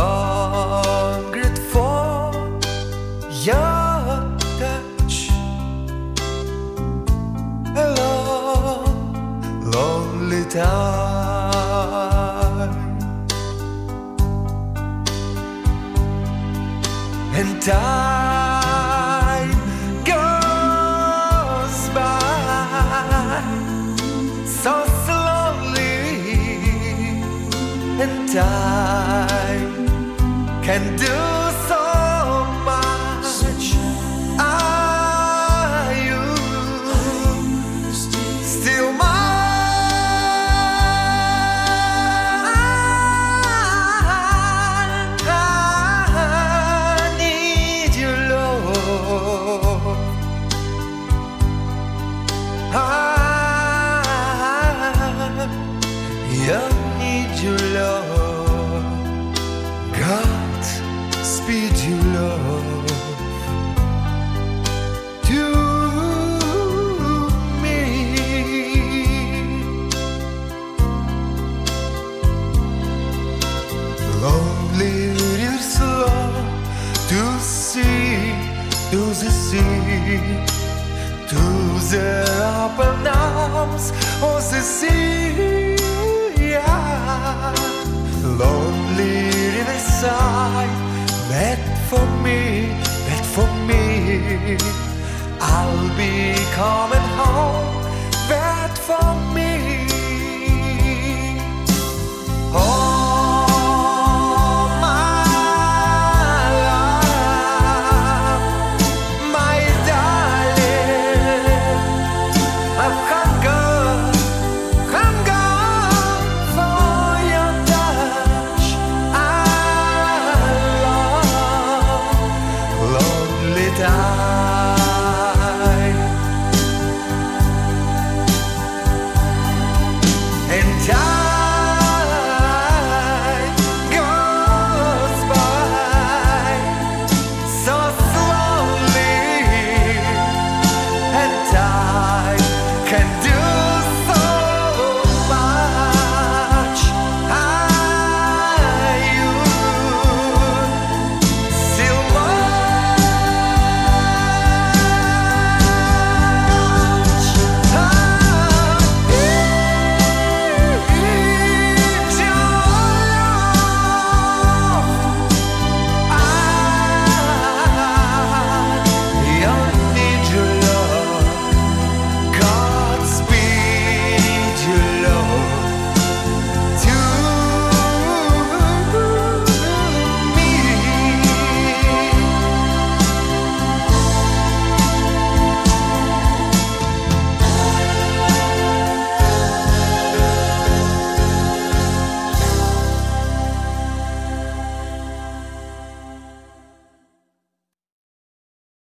hungry for your touch. A long, lonely time, and time goes by so slowly, and time can do so much. Are you still mine? I need your love. I need your love. God speed your love to me. Lonely little slow to see, to the sea, to the open arms of the sea. Lonely riverside, wait for me, wait for me. I'll be coming home, wait for me.